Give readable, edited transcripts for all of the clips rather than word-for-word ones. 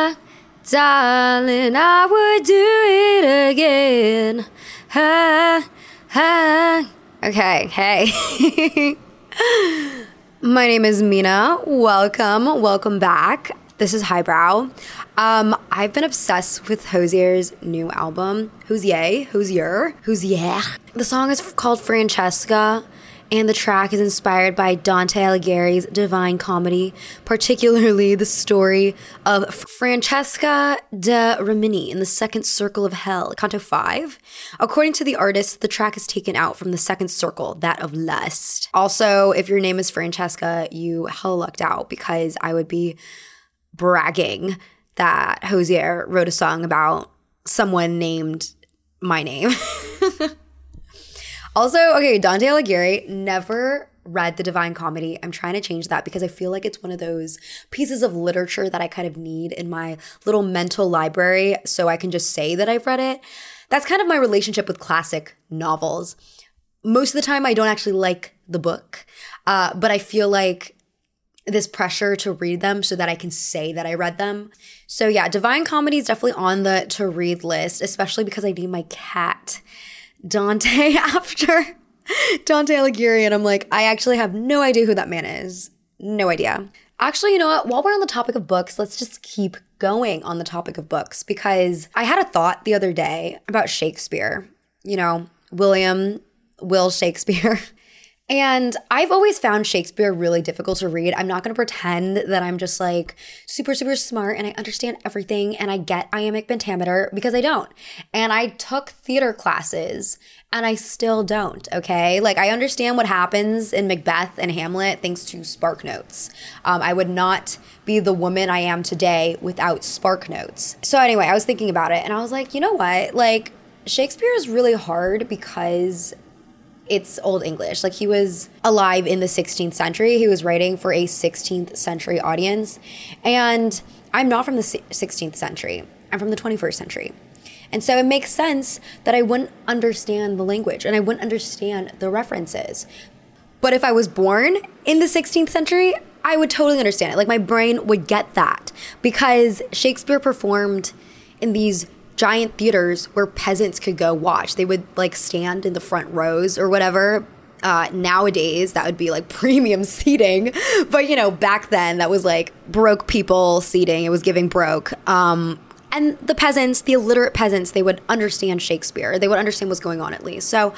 Darling, I would do it again. Okay, hey. My name is Mina. Welcome back. This is Highbrow. I've been obsessed with Hozier's new album. Hozier. The song is called Francesca, and the track is inspired by Dante Alighieri's Divine Comedy, particularly the story of Francesca da Rimini in the Second Circle of Hell, Canto 5. According to the artist, the track is taken out from the second circle, that of lust. Also, if your name is Francesca, you hella lucked out, because I would be bragging that Hozier wrote a song about someone named my name. Also, okay, Dante Alighieri, never read the Divine Comedy. I'm trying to change that because I feel like it's one of those pieces of literature that I kind of need in my little mental library so I can just say that I've read it. That's kind of my relationship with classic novels. Most of the time, I don't actually like the book, but I feel like this pressure to read them so that I can say that I read them. So yeah, Divine Comedy is definitely on the to-read list, especially because I named my cat Dante after Dante Alighieri, and I'm like, I actually have no idea who that man is. No idea. Actually, you know what? While we're on the topic of books, let's just keep going on the topic of books, because I had a thought the other day about Shakespeare. You know, Will Shakespeare. And I've always found Shakespeare really difficult to read. I'm not going to pretend that I'm just like super, super smart and I understand everything and I get iambic pentameter, because I don't. And I took theater classes and I still don't, okay? Like, I understand what happens in Macbeth and Hamlet thanks to Spark Notes. I would not be the woman I am today without Spark Notes. So anyway, I was thinking about it and I was like, you know what? Like, Shakespeare is really hard because it's Old English. Like, he was alive in the 16th century. He was writing for a 16th century audience. And I'm not from the 16th century. I'm from the 21st century. And so it makes sense that I wouldn't understand the language and I wouldn't understand the references. But if I was born in the 16th century, I would totally understand it. Like, my brain would get that, because Shakespeare performed in these giant theaters where peasants could go watch. They would like stand in the front rows or whatever. Nowadays, that would be like premium seating. But, you know, back then that was like broke people seating. It was giving broke. And the peasants, the illiterate peasants, they would understand Shakespeare. They would understand what's going on, at least. So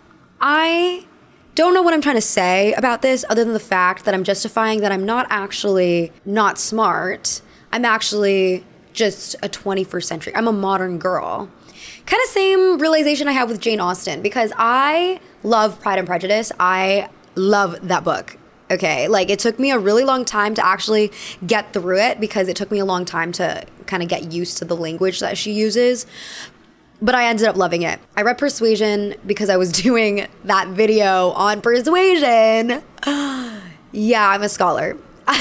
I don't know what I'm trying to say about this, other than the fact that I'm justifying that I'm not actually not smart. I'm actually just a 21st century. I'm a modern girl. Kind of same realization I have with Jane Austen, because I love Pride and Prejudice. I love that book. Okay, like, it took me a really long time to actually get through it, because it took me a long time to kind of get used to the language that she uses. But I ended up loving it. I read Persuasion because I was doing that video on Persuasion. Yeah, I'm a scholar.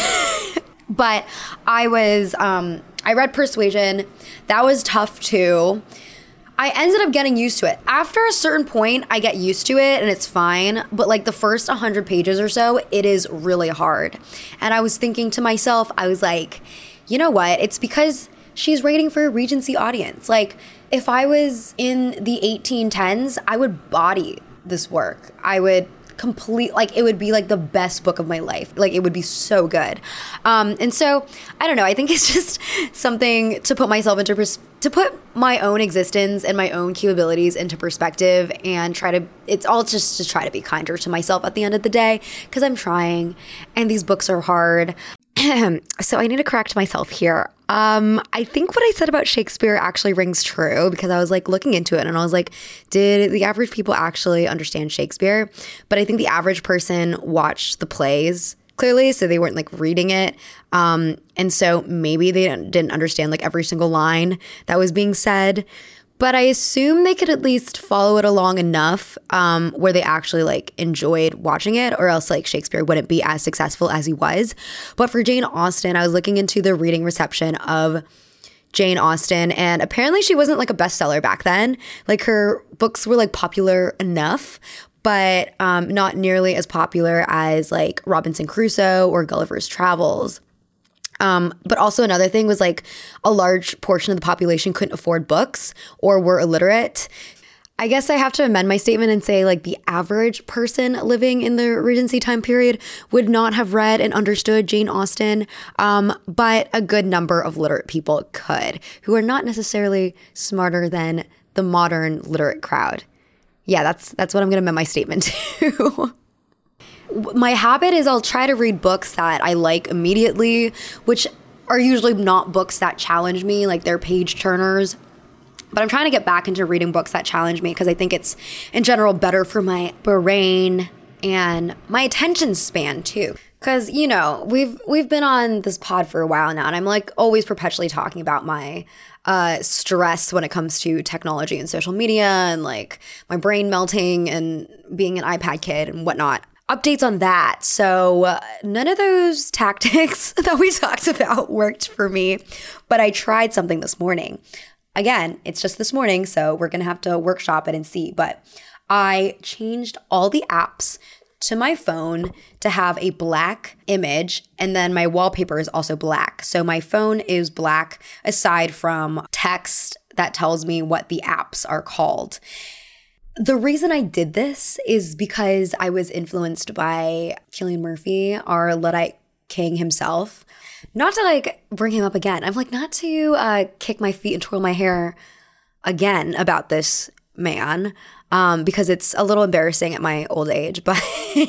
But I read Persuasion. That was tough too. I ended up getting used to it. After a certain point, I get used to it and it's fine. But like the first 100 pages or so, it is really hard. And I was thinking to myself, I was like, you know what? It's because she's writing for a Regency audience. Like, if I was in the 1810s, I would body this work. I would it would be like the best book of my life. Like, it would be so good. And so, I don't know, I think it's just something to put myself to put my own existence and my own capabilities into perspective, and it's all just to try to be kinder to myself at the end of the day, because I'm trying, and these books are hard. So I need to correct myself here. I think what I said about Shakespeare actually rings true, because I was like looking into it and I was like, did the average people actually understand Shakespeare? But I think the average person watched the plays clearly, so they weren't like reading it. And so maybe they didn't understand like every single line that was being said. But I assume they could at least follow it along enough where they actually like enjoyed watching it, or else like Shakespeare wouldn't be as successful as he was. But for Jane Austen, I was looking into the reading reception of Jane Austen, and apparently she wasn't like a bestseller back then. Like, her books were like popular enough, but not nearly as popular as like Robinson Crusoe or Gulliver's Travels. But also another thing was like a large portion of the population couldn't afford books or were illiterate. I guess I have to amend my statement and say like the average person living in the Regency time period would not have read and understood Jane Austen, but a good number of literate people could, who are not necessarily smarter than the modern literate crowd. Yeah, that's what I'm going to amend my statement to. My habit is I'll try to read books that I like immediately, which are usually not books that challenge me, like they're page turners. But I'm trying to get back into reading books that challenge me because I think it's, in general, better for my brain and my attention span, too. Because, you know, we've been on this pod for a while now, and I'm, like, always perpetually talking about my stress when it comes to technology and social media and, like, my brain melting and being an iPad kid and whatnot. Updates on that. So none of those tactics that we talked about worked for me, but I tried something this morning. Again, it's just this morning, so we're going to have to workshop it and see. But I changed all the apps to my phone to have a black image, and then my wallpaper is also black. So my phone is black aside from text that tells me what the apps are called. The reason I did this is because I was influenced by Cillian Murphy, our Luddite king himself. Not to like bring him up again. I'm like, not to kick my feet and twirl my hair again about this man, because it's a little embarrassing at my old age. But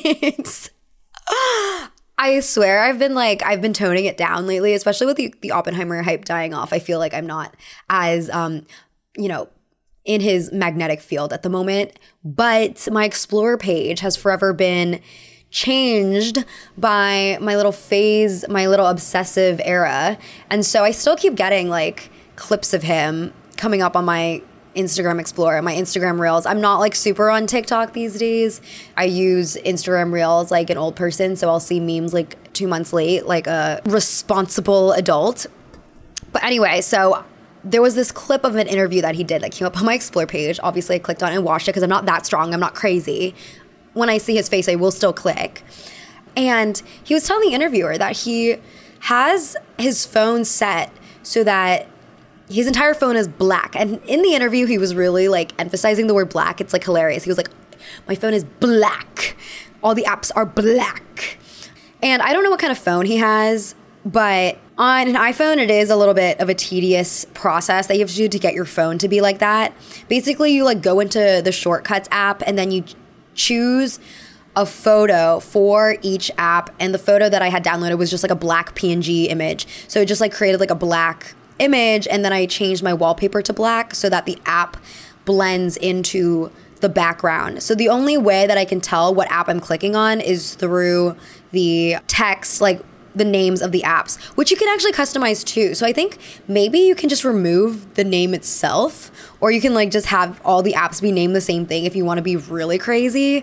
I swear I've been toning it down lately, especially with the Oppenheimer hype dying off. I feel like I'm not as, in his magnetic field at the moment. But my Explorer page has forever been changed by my little phase, my little obsessive era. And so I still keep getting like clips of him coming up on my Instagram Explorer, my Instagram Reels. I'm not like super on TikTok these days. I use Instagram Reels like an old person, so I'll see memes like 2 months late, like a responsible adult. But anyway, so there was this clip of an interview that he did that came up on my Explore page. Obviously, I clicked on it and watched it because I'm not that strong. I'm not crazy. When I see his face, I will still click. And he was telling the interviewer that he has his phone set so that his entire phone is black. And in the interview, he was really like emphasizing the word black. It's like hilarious. He was like, my phone is black. All the apps are black. And I don't know what kind of phone he has, but on an iPhone, it is a little bit of a tedious process that you have to do to get your phone to be like that. Basically, you like go into the Shortcuts app and then you choose a photo for each app, and the photo that I had downloaded was just like a black PNG image. So it just like created like a black image, and then I changed my wallpaper to black so that the app blends into the background. So the only way that I can tell what app I'm clicking on is through the text, like the names of the apps, which you can actually customize too. So I think maybe you can just remove the name itself, or you can like just have all the apps be named the same thing if you want to be really crazy.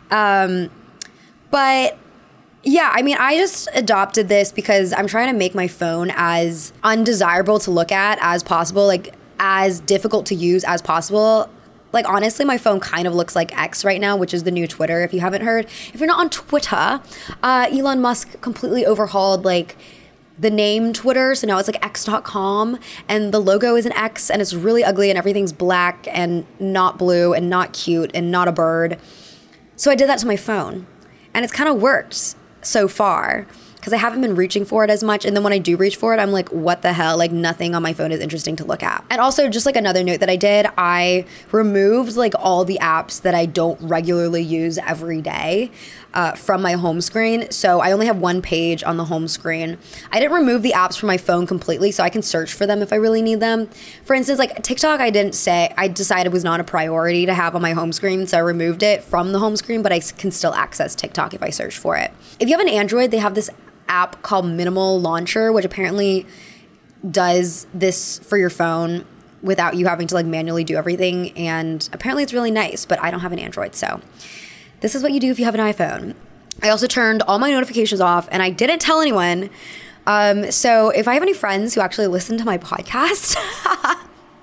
But yeah, I mean, I just adopted this because I'm trying to make my phone as undesirable to look at as possible, like as difficult to use as possible. Like, honestly, my phone kind of looks like X right now, which is the new Twitter, if you haven't heard. If you're not on Twitter, Elon Musk completely overhauled, like, the name Twitter. So now it's, like, X.com, and the logo is an X, and it's really ugly, and everything's black and not blue and not cute and not a bird. So I did that to my phone, and it's kind of worked so far, because I haven't been reaching for it as much. And then when I do reach for it, I'm like, what the hell? Like, nothing on my phone is interesting to look at. And also, just like another note that I did, I removed like all the apps that I don't regularly use every day from my home screen. So I only have one page on the home screen. I didn't remove the apps from my phone completely, so I can search for them if I really need them. For instance, like TikTok, I decided was not a priority to have on my home screen, so I removed it from the home screen, but I can still access TikTok if I search for it. If you have an Android, they have this app called Minimal Launcher, which apparently does this for your phone without you having to like manually do everything. And apparently it's really nice, but I don't have an Android. So this is what you do if you have an iPhone. I also turned all my notifications off, and I didn't tell anyone. So if I have any friends who actually listen to my podcast,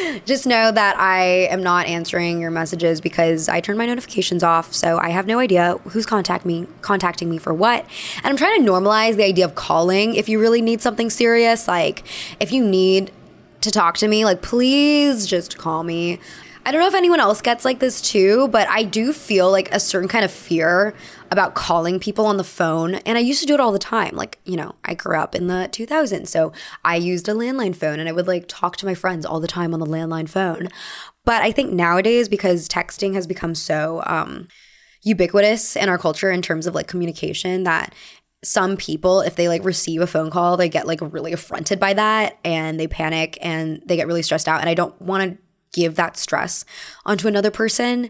Just know that I am not answering your messages because I turned my notifications off. So I have no idea who's contacting me for what. And I'm trying to normalize the idea of calling if you really need something serious. Like if you need to talk to me, like please just call me. I don't know if anyone else gets like this too, but I do feel like a certain kind of fear about calling people on the phone. And I used to do it all the time. Like, you know, I grew up in the 2000s, so I used a landline phone and I would like talk to my friends all the time on the landline phone. But I think nowadays, because texting has become so ubiquitous in our culture in terms of like communication, that some people, if they like receive a phone call, they get like really affronted by that and they panic and they get really stressed out. And I don't want to give that stress onto another person.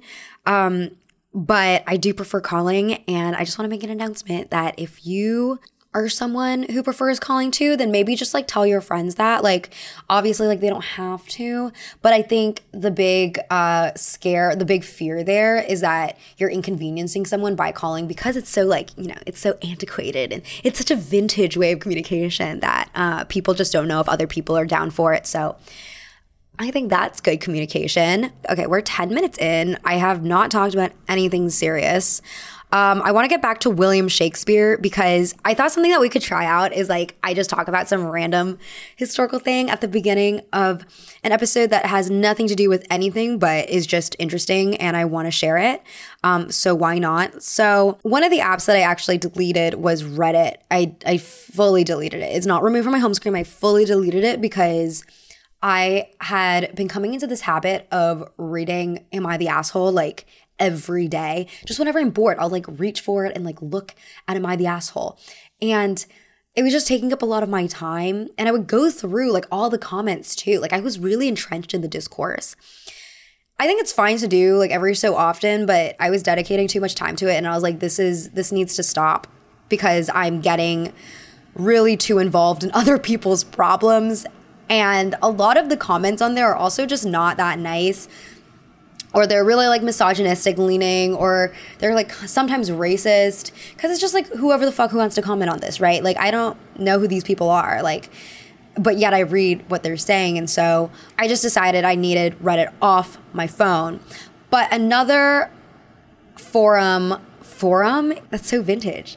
But I do prefer calling, and I just want to make an announcement that if you are someone who prefers calling too, then maybe just like tell your friends that. Like obviously like they don't have to, but I think the big the big fear there is that you're inconveniencing someone by calling, because it's so like, you know, it's so antiquated and it's such a vintage way of communication that people just don't know if other people are down for it. So I think that's good communication. Okay, we're 10 minutes in. I have not talked about anything serious. I want to get back to William Shakespeare because I thought something that we could try out is like I just talk about some random historical thing at the beginning of an episode that has nothing to do with anything but is just interesting and I want to share it. So why not? So one of the apps that I actually deleted was Reddit. I fully deleted it. It's not removed from my home screen. I fully deleted it because I had been coming into this habit of reading Am I the Asshole like every day. Just whenever I'm bored, I'll like reach for it and like look at Am I the Asshole? And it was just taking up a lot of my time. And I would go through like all the comments too. Like I was really entrenched in the discourse. I think it's fine to do like every so often, but I was dedicating too much time to it. And I was like, this needs to stop because I'm getting really too involved in other people's problems. And a lot of the comments on there are also just not that nice, or they're really like misogynistic leaning, or they're like sometimes racist, because it's just like whoever the fuck who wants to comment on this, right? Like I don't know who these people are, like, but yet I read what they're saying. And so I just decided I needed Reddit off my phone. But another forum, that's so vintage,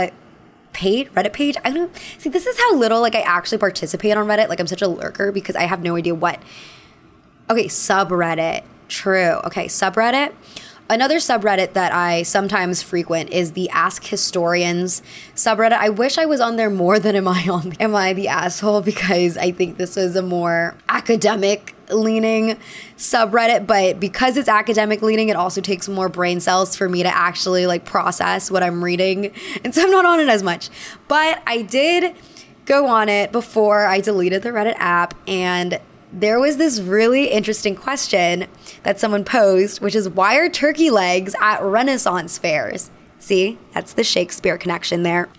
Reddit page. I don't see, this is how little like I actually participate on Reddit. Like I'm such a lurker because I have no idea what. Okay, subreddit. True. Okay, subreddit. Another subreddit that I sometimes frequent is the Ask Historians subreddit. I wish I was on there more than Am I the Asshole, because I think this is a more academic leaning subreddit, but because it's academic leaning, it also takes more brain cells for me to actually like process what I'm reading. And so I'm not on it as much. But I did go on it before I deleted the Reddit app, and there was this really interesting question that someone posed, which is, why are turkey legs at Renaissance fairs? See, that's the Shakespeare connection there.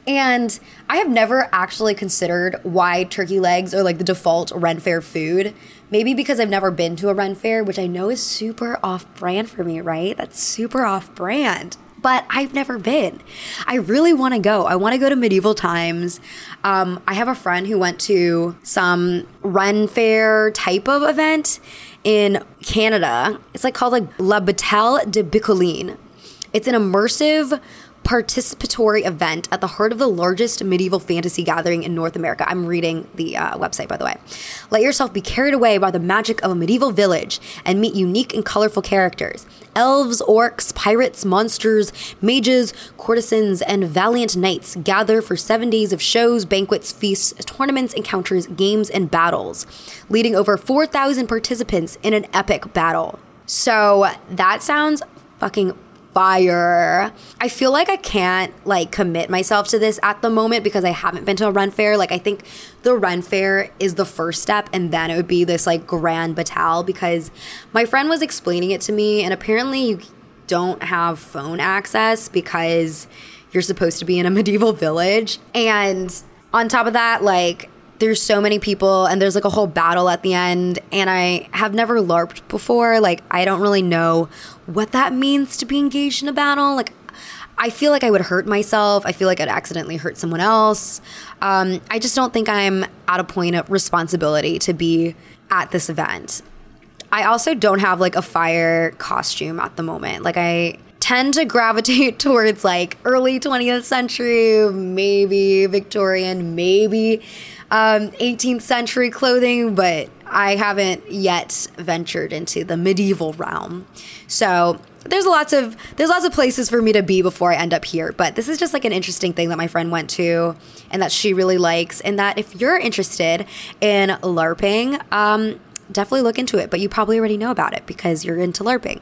And I have never actually considered why turkey legs are like the default Ren Fair food. Maybe because I've never been to a Ren Fair, which I know is super off-brand for me, right? That's super off-brand. But I've never been. I really want to go. I want to go to medieval times. I have a friend who went to some Ren Fair type of event in Canada. It's like called like La Bataille de Bicoline. It's an immersive participatory event at the heart of the largest medieval fantasy gathering in North America. I'm reading the website, by the way. Let yourself be carried away by the magic of a medieval village and meet unique and colorful characters. Elves, orcs, pirates, monsters, mages, courtesans, and valiant knights gather for 7 days of shows, banquets, feasts, tournaments, encounters, games, and battles, leading over 4,000 participants in an epic battle. So that sounds fucking fire. I feel like I can't like commit myself to this at the moment because I haven't been to a Ren Fair. Like I think the Ren Fair is the first step, and then it would be this like grand bataille, because my friend was explaining it to me, and apparently you don't have phone access because you're supposed to be in a medieval village. And on top of that, like there's so many people and there's like a whole battle at the end, and I have never LARPed before. Like I don't really know what that means to be engaged in a battle. Like I feel like I would hurt myself. I feel like I'd accidentally hurt someone else. I just don't think I'm at a point of responsibility to be at this event. I also don't have like a fire costume at the moment. Like I tend to gravitate towards like early 20th century, maybe Victorian, maybe 18th century clothing, but I haven't yet ventured into the medieval realm. So there's lots of places for me to be before I end up here. But this is just like an interesting thing that my friend went to and that she really likes. And that if you're interested in LARPing, definitely look into it. But you probably already know about it because you're into LARPing.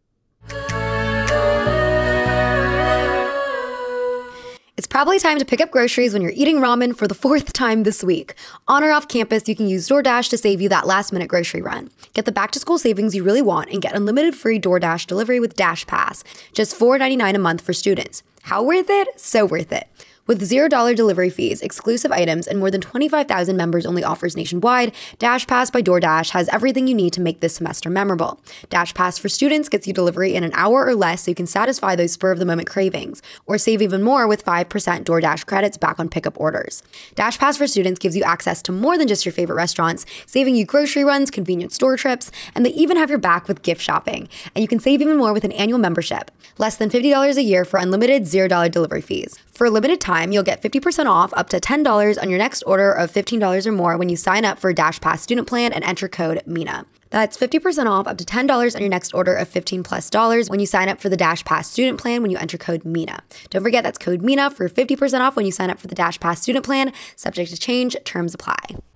It's probably time to pick up groceries when you're eating ramen for the 4th time this week. On or off campus, you can use DoorDash to save you that last-minute grocery run. Get the back-to-school savings you really want and get unlimited free DoorDash delivery with Dash Pass. Just $4.99 a month for students. How worth it? So worth it. With $0 delivery fees, exclusive items, and more than 25,000 members-only offers nationwide, Dash Pass by DoorDash has everything you need to make this semester memorable. Dash Pass for students gets you delivery in an hour or less so you can satisfy those spur-of-the-moment cravings, or save even more with 5% DoorDash credits back on pickup orders. Dash Pass for students gives you access to more than just your favorite restaurants, saving you grocery runs, convenient store trips, and they even have your back with gift shopping. And you can save even more with an annual membership. Less than $50 a year for unlimited $0 delivery fees. For a limited time, you'll get 50% off up to $10 on your next order of $15 or more when you sign up for a Dash Pass student plan and enter code MENA. That's 50% off up to $10 on your next order of $15+ when you sign up for the Dash Pass student plan when you enter code MENA. Don't forget that's code MENA for 50% off when you sign up for the Dash Pass student plan. Subject to change, terms apply.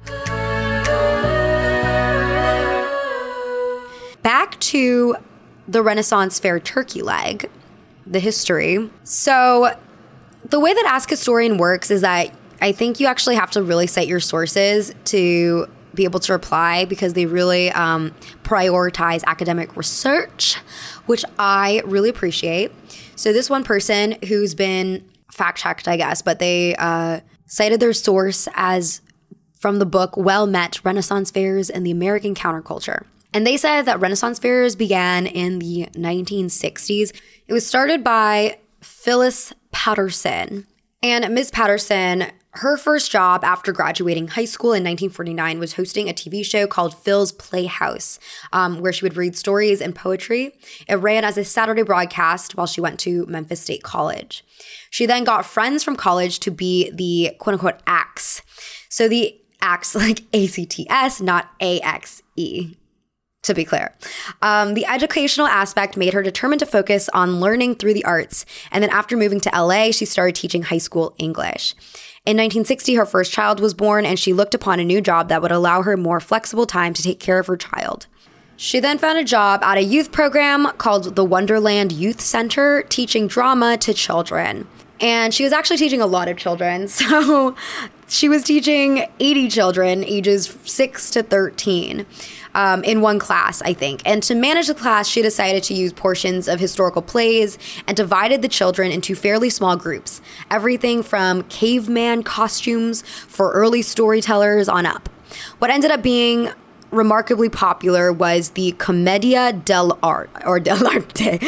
Back to the Renaissance Fair turkey leg, the history. So the way that Ask Historian works is that I think you actually have to really cite your sources to be able to reply because they really prioritize academic research, which I really appreciate. So this one person who's been fact-checked, I guess, but they cited their source as from the book Well Met, Renaissance Fairs and the American Counterculture. And they said that Renaissance fairs began in the 1960s. It was started by Phyllis Patterson. And Ms. Patterson, her first job after graduating high school in 1949 was hosting a TV show called Phil's Playhouse, where she would read stories and poetry. It ran as a Saturday broadcast while she went to Memphis State College. She then got friends from college to be the quote-unquote acts. So the acts like ACTS, not AXE. To be clear. The educational aspect made her determined to focus on learning through the arts. And then after moving to LA, she started teaching high school English. In 1960, her first child was born, and she looked upon a new job that would allow her more flexible time to take care of her child. She then found a job at a youth program called the Wonderland Youth Center, teaching drama to children. And she was actually teaching a lot of children. So she was teaching 80 children ages 6 to 13 in one class, I think. And to manage the class, she decided to use portions of historical plays and divided the children into fairly small groups. Everything from caveman costumes for early storytellers on up. What ended up being remarkably popular was the Commedia dell'arte, or dell'arte,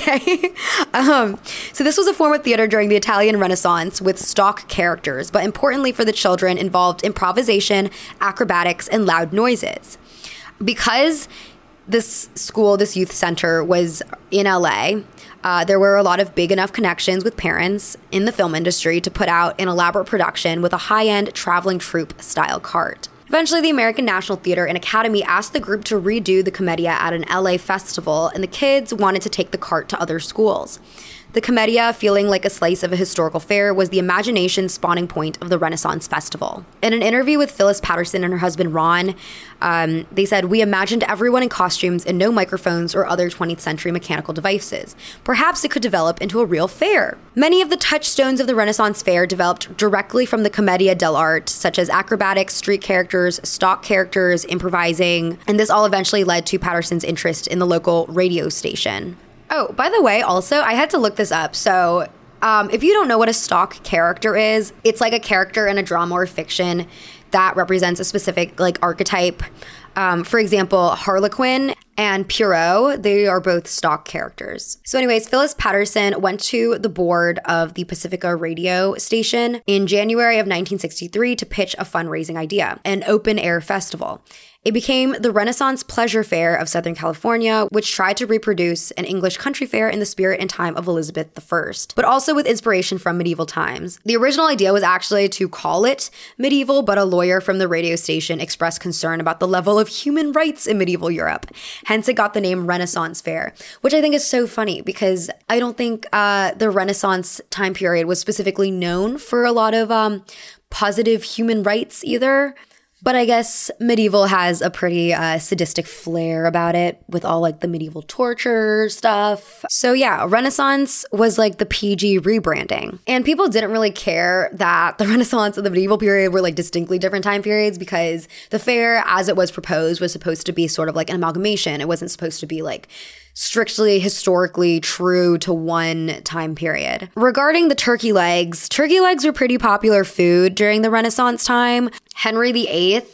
okay? So this was a form of theater during the Italian Renaissance with stock characters, but importantly for the children involved improvisation, acrobatics, and loud noises. Because this school, this youth center was in LA, there were a lot of big enough connections with parents in the film industry to put out an elaborate production with a high-end traveling troupe style cart. Eventually, the American National Theater and Academy asked the group to redo the Commedia at an LA festival, and the kids wanted to take the cart to other schools. The Commedia, feeling like a slice of a historical fair, was the imagination spawning point of the Renaissance Festival. In an interview with Phyllis Patterson and her husband Ron, they said, "We imagined everyone in costumes and no microphones or other 20th century mechanical devices. Perhaps it could develop into a real fair." Many of the touchstones of the Renaissance Fair developed directly from the Commedia dell'arte, such as acrobatics, street characters, stock characters, improvising, and this all eventually led to Patterson's interest in the local radio station. Oh, by the way, also, I had to look this up. So if you don't know what a stock character is, it's like a character in a drama or fiction that represents a specific like archetype. For example, Harlequin and Pierrot. They are both stock characters. So anyways, Phyllis Patterson went to the board of the Pacifica radio station in January of 1963 to pitch a fundraising idea, an open air festival. It became the Renaissance Pleasure Fair of Southern California, which tried to reproduce an English country fair in the spirit and time of Elizabeth I, but also with inspiration from medieval times. The original idea was actually to call it medieval, but a lawyer from the radio station expressed concern about the level of human rights in medieval Europe. Hence, it got the name Renaissance Fair, which I think is so funny because I don't think the Renaissance time period was specifically known for a lot of positive human rights either. But I guess medieval has a pretty sadistic flair about it with all like the medieval torture stuff. So yeah, Renaissance was like the PG rebranding. And people didn't really care that the Renaissance and the medieval period were like distinctly different time periods because the fair as it was proposed was supposed to be sort of like an amalgamation. It wasn't supposed to be like strictly historically true to one time period. Regarding the turkey legs were pretty popular food during the Renaissance time. Henry VIII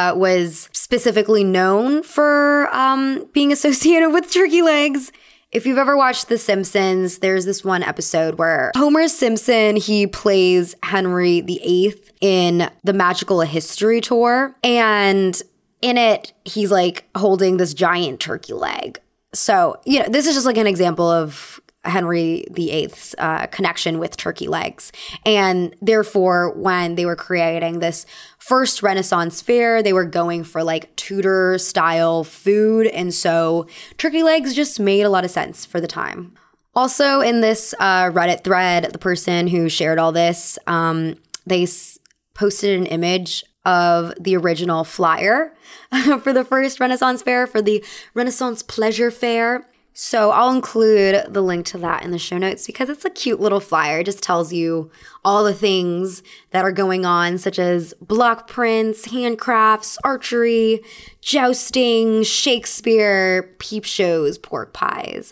was specifically known for being associated with turkey legs. If you've ever watched The Simpsons, there's this one episode where Homer Simpson, he plays Henry VIII in the Magical History Tour. And in it, he's like holding this giant turkey leg. So, you know, this is just like an example of Henry VIII's connection with turkey legs. And therefore, when they were creating this first Renaissance fair, they were going for like Tudor style food. And so turkey legs just made a lot of sense for the time. Also in this Reddit thread, the person who shared all this, they posted an image of the original flyer for the first Renaissance fair, for the Renaissance Pleasure Fair. So I'll include the link to that in the show notes because it's a cute little flyer. It just tells you all the things that are going on, such as block prints, handcrafts, archery, jousting, Shakespeare, peep shows, pork pies.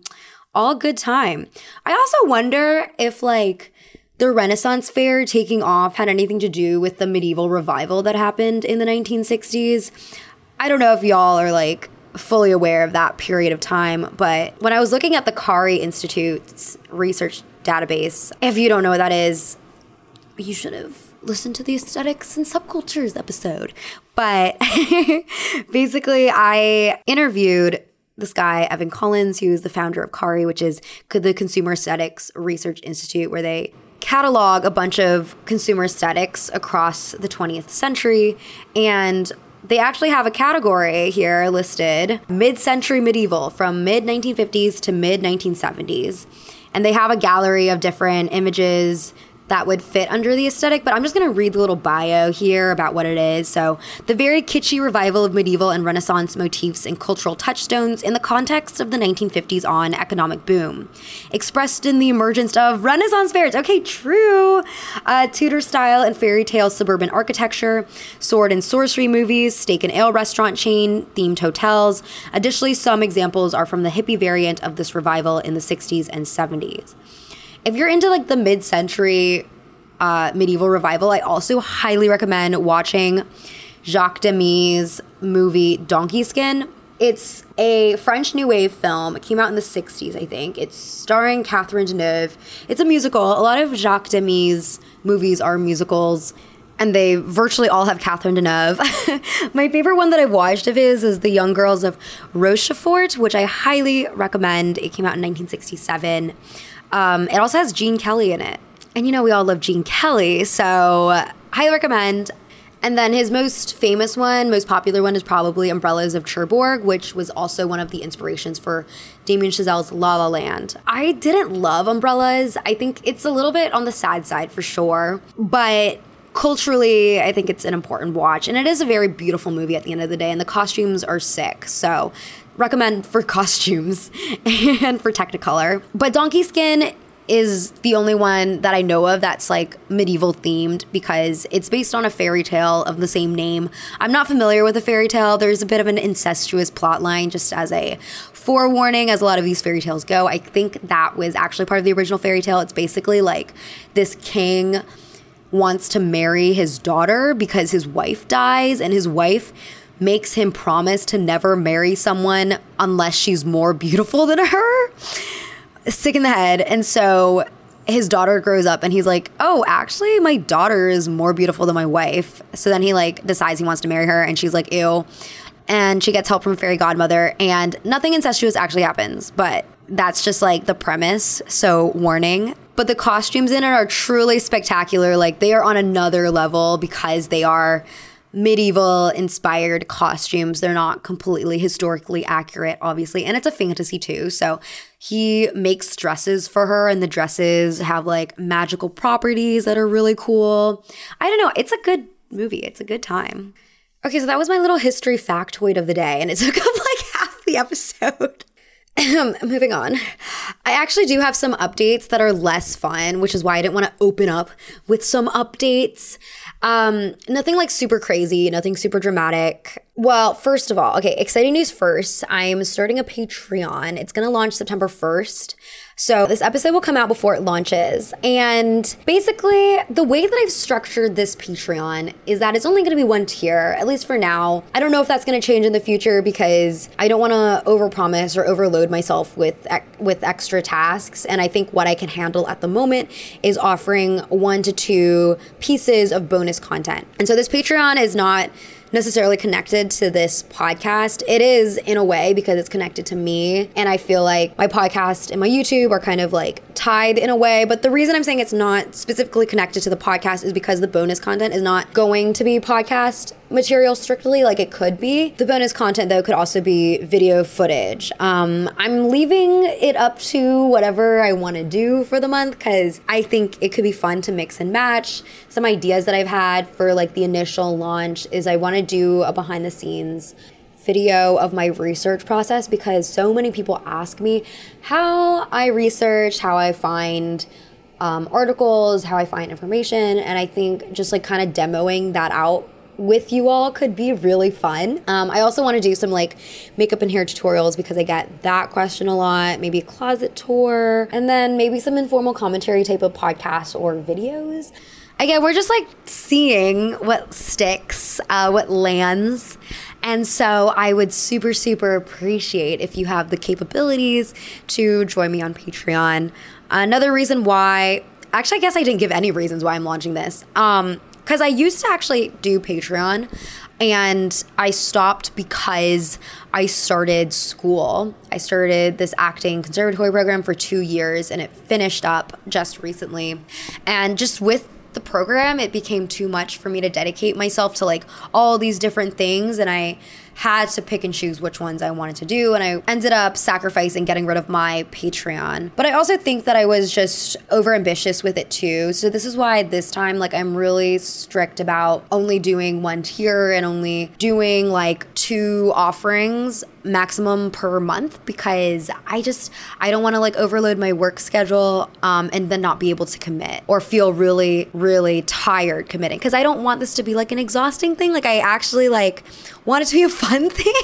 All good time. I also wonder if like the Renaissance Fair taking off had anything to do with the medieval revival that happened in the 1960s. I don't know if y'all are like fully aware of that period of time, but when I was looking at the Cari Institute's research database, if you don't know what that is, you should have listened to the Aesthetics and Subcultures episode. But basically, I interviewed this guy, Evan Collins, who's the founder of Cari, which is the Consumer Aesthetics Research Institute, where they catalog a bunch of consumer aesthetics across the 20th century. And they actually have a category here listed, mid-century medieval, from mid-1950s to mid-1970s. And they have a gallery of different images that would fit under the aesthetic, but I'm just going to read the little bio here about what it is. So, the very kitschy revival of medieval and Renaissance motifs and cultural touchstones in the context of the 1950s on economic boom. Expressed in the emergence of Renaissance fairs, okay, true, Tudor style and fairy tale suburban architecture, sword and sorcery movies, steak and ale restaurant chain, themed hotels. Additionally, some examples are from the hippie variant of this revival in the 60s and 70s. If you're into like the mid-century medieval revival, I also highly recommend watching Jacques Demy's movie Donkey Skin. It's a French New Wave film. It came out in the 60s, I think. It's starring Catherine Deneuve. It's a musical. A lot of Jacques Demy's movies are musicals, and they virtually all have Catherine Deneuve. My favorite one that I've watched of his is The Young Girls of Rochefort, which I highly recommend. It came out in 1967. It also has Gene Kelly in it. And you know, we all love Gene Kelly, so highly recommend. And then his most famous one, most popular one is probably Umbrellas of Cherbourg, which was also one of the inspirations for Damien Chazelle's La La Land. I didn't love Umbrellas. I think it's a little bit on the sad side for sure, but culturally, I think it's an important watch. And it is a very beautiful movie at the end of the day, and the costumes are sick, so recommend for costumes and for Technicolor. But Donkey Skin is the only one that I know of that's like medieval themed because it's based on a fairy tale of the same name. I'm not familiar with the fairy tale. There's a bit of an incestuous plot line, just as a forewarning, as a lot of these fairy tales go. I think that was actually part of the original fairy tale. It's basically like this king wants to marry his daughter because his wife dies, and his wife makes him promise to never marry someone unless she's more beautiful than her. Sick in the head. And so his daughter grows up and he's like, oh, actually my daughter is more beautiful than my wife. So then he like decides he wants to marry her and she's like, ew. And she gets help from a fairy godmother and nothing incestuous actually happens, but that's just like the premise. So warning. But the costumes in it are truly spectacular. Like they are on another level because they are medieval inspired costumes. They're not completely historically accurate, obviously. And it's a fantasy too. So he makes dresses for her and the dresses have like magical properties that are really cool. I don't know. It's a good movie. It's a good time. Okay, so that was my little history factoid of the day, and it took up like half the episode. Moving on. I actually do have some updates that are less fun, which is why I didn't want to open up with some updates. Nothing like super crazy, nothing super dramatic. Well, first of all, okay, exciting news first. I'm starting a Patreon. It's going to launch September 1st. So this episode will come out before it launches. And basically, the way that I've structured this Patreon is that it's only going to be one tier, at least for now. I don't know if that's going to change in the future because I don't want to overpromise or overload myself with extra tasks. And I think what I can handle at the moment is offering 1 to 2 pieces of bonus content. And so this Patreon is not necessarily connected to this podcast. It is in a way because it's connected to me. And I feel like my podcast and my YouTube are kind of like tied in a way. But the reason I'm saying it's not specifically connected to the podcast is because the bonus content is not going to be podcast material strictly like it could be. The bonus content though could also be video footage. I'm leaving it up to whatever I want to do for the month because I think it could be fun to mix and match. Some ideas that I've had for like the initial launch is I want to do a behind the scenes video of my research process because so many people ask me how I research, how I find articles, how I find information. And I think just like kind of demoing that out with you all could be really fun. I also want to do some like makeup and hair tutorials because I get that question a lot, maybe a closet tour, and then maybe some informal commentary type of podcasts or videos. Again, we're just like seeing what sticks, what lands. And so I would super, super appreciate if you have the capabilities to join me on Patreon. Another reason why, actually, I guess I didn't give any reasons why I'm launching this. Because I used to actually do Patreon and I stopped because I started school. I started this acting conservatory program for 2 years and it finished up just recently. And just with the program, it became too much for me to dedicate myself to like all these different things, and I had to pick and choose which ones I wanted to do, and I ended up sacrificing getting rid of my Patreon. But I also think that I was just overambitious with it too. So this is why this time, like, I'm really strict about only doing one tier and only doing like 2 offerings maximum per month, because I don't want to like overload my work schedule and then not be able to commit or feel really, really tired committing, because I don't want this to be like an exhausting thing. Like, I actually like want it to be a fun thing.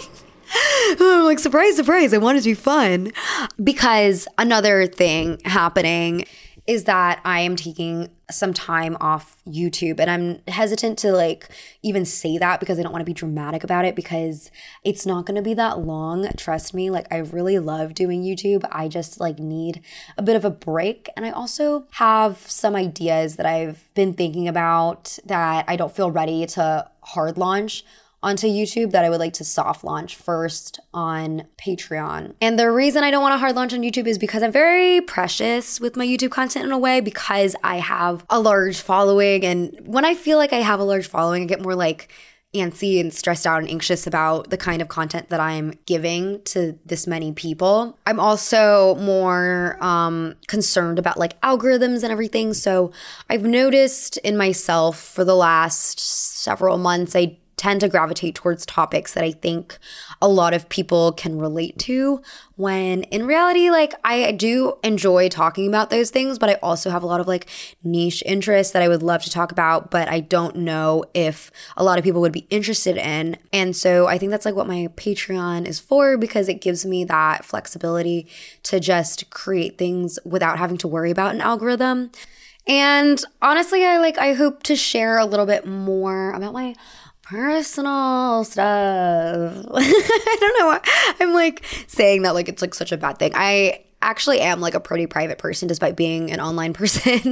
I'm like, surprise, surprise, I want it to be fun. Because another thing happening is that I am taking some time off YouTube, and I'm hesitant to like even say that because I don't want to be dramatic about it, because it's not going to be that long. Trust me, like, I really love doing YouTube. I just like need a bit of a break. And I also have some ideas that I've been thinking about that I don't feel ready to hard launch onto YouTube, that I would like to soft launch first on Patreon. And the reason I don't want to hard launch on YouTube is because I'm very precious with my YouTube content in a way, because I have a large following. And when I feel like I have a large following, I get more like antsy and stressed out and anxious about the kind of content that I'm giving to this many people. I'm also more concerned about like algorithms and everything. So I've noticed in myself for the last several months, I tend to gravitate towards topics that I think a lot of people can relate to, when in reality, like, I do enjoy talking about those things, but I also have a lot of like niche interests that I would love to talk about, but I don't know if a lot of people would be interested in. And so I think that's like what my Patreon is for, because it gives me that flexibility to just create things without having to worry about an algorithm. And honestly, I hope to share a little bit more about my personal stuff. I don't know why I'm like saying that like it's like such a bad thing. I actually am like a pretty private person despite being an online person.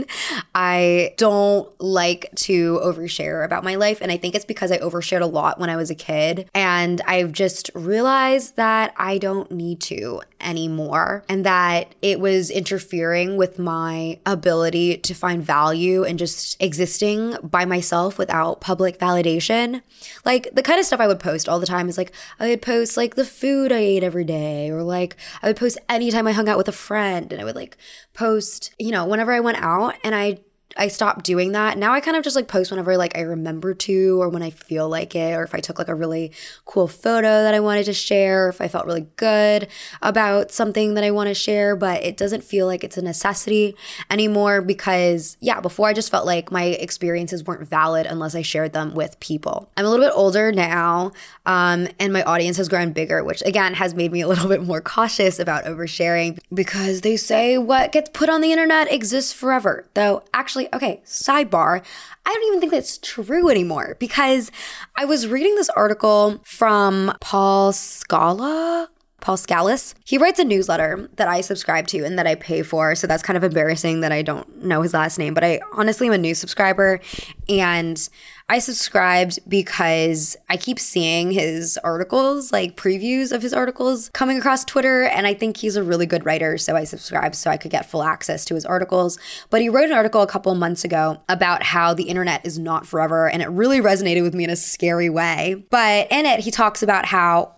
I don't like to overshare about my life, and I think it's because I overshared a lot when I was a kid, and I've just realized that I don't need to anymore, and that it was interfering with my ability to find value in just existing by myself without public validation. Like the kind of stuff I would post all the time is like I would post like the food I ate every day, or like I would post anytime I hung out with a friend, and I would like post, you know, whenever I went out, and I stopped doing that. Now I kind of just like post whenever like I remember to, or when I feel like it, or if I took like a really cool photo that I wanted to share, or if I felt really good about something that I want to share, but it doesn't feel like it's a necessity anymore because yeah, before I just felt like my experiences weren't valid unless I shared them with people. I'm a little bit older now, and my audience has grown bigger, which again has made me a little bit more cautious about oversharing because they say what gets put on the internet exists forever. Though actually, okay, sidebar, I don't even think that's true anymore because I was reading this article from Paul Scala. Paul Scalis. He writes a newsletter that I subscribe to and that I pay for. So that's kind of embarrassing that I don't know his last name, but I honestly am a new subscriber, and I subscribed because I keep seeing his articles, like previews of his articles coming across Twitter, and I think he's a really good writer, so I subscribed so I could get full access to his articles. But he wrote an article a couple months ago about how the internet is not forever, and it really resonated with me in a scary way. But in it, he talks about how,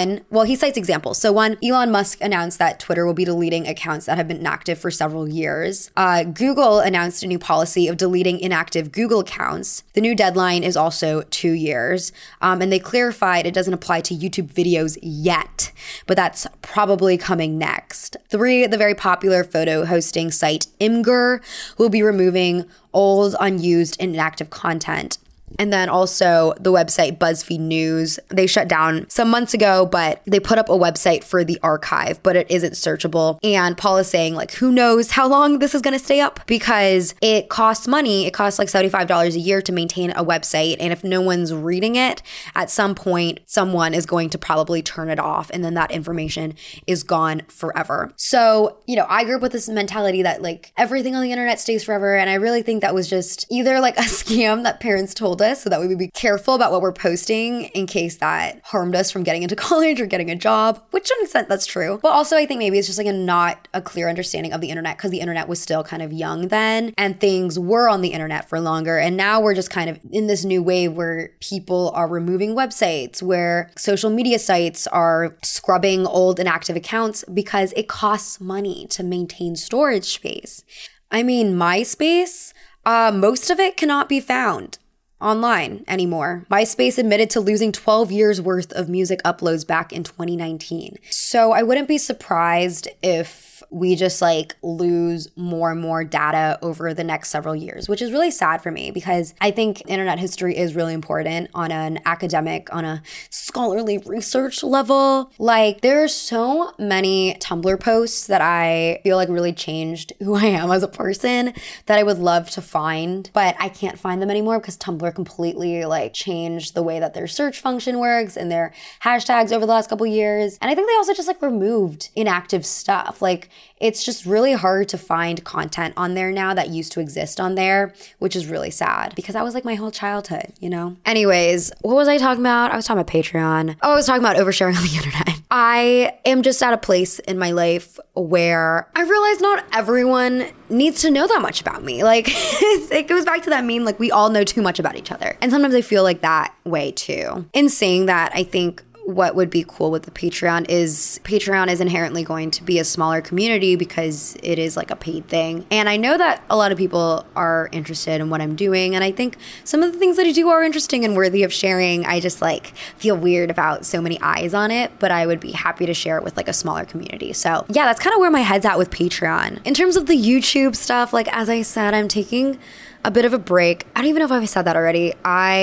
he cites examples. So one, Elon Musk announced that Twitter will be deleting accounts that have been inactive for several years. Google announced a new policy of deleting inactive Google accounts. The new deadline is also 2 years. And they clarified it doesn't apply to YouTube videos yet, but that's probably coming next. 3, the very popular photo hosting site Imgur will be removing old, unused, and inactive content. And then also the website BuzzFeed News, they shut down some months ago, but they put up a website for the archive, but it isn't searchable. And Paul is saying like, who knows how long this is going to stay up because it costs money. It costs like $75 a year to maintain a website. And if no one's reading it, at some point, someone is going to probably turn it off. And then that information is gone forever. So, you know, I grew up with this mentality that like everything on the internet stays forever. And I really think that was just either like a scam that parents told us so that we would be careful about what we're posting in case that harmed us from getting into college or getting a job, which to an extent that's true. But also I think maybe it's just like not a clear understanding of the internet because the internet was still kind of young then and things were on the internet for longer. And now we're just kind of in this new wave where people are removing websites, where social media sites are scrubbing old inactive accounts because it costs money to maintain storage space. I mean, MySpace, most of it cannot be found online anymore. MySpace admitted to losing 12 years worth of music uploads back in 2019. So I wouldn't be surprised if we just like lose more and more data over the next several years, which is really sad for me because I think internet history is really important on an academic, on a scholarly research level. Like there are so many Tumblr posts that I feel like really changed who I am as a person that I would love to find, but I can't find them anymore because Tumblr completely like changed the way that their search function works and their hashtags over the last couple years. And I think they also just like removed inactive stuff. Like it's just really hard to find content on there now that used to exist on there, which is really sad because that was like my whole childhood, you know? Anyways, what was I talking about? I was talking about Patreon. Oh, I was talking about oversharing on the internet. I am just at a place in my life where I realize not everyone needs to know that much about me. Like it goes back to that meme, like we all know too much about each other. And sometimes I feel like that way too. In saying that, I think what would be cool with the Patreon is inherently going to be a smaller community because it is like a paid thing. And I know that a lot of people are interested in what I'm doing. And I think some of the things that I do are interesting and worthy of sharing. I just like feel weird about so many eyes on it, but I would be happy to share it with like a smaller community. So yeah, that's kind of where my head's at with Patreon. In terms of the YouTube stuff, like as I said, I'm taking a bit of a break. I don't even know if I've said that already. I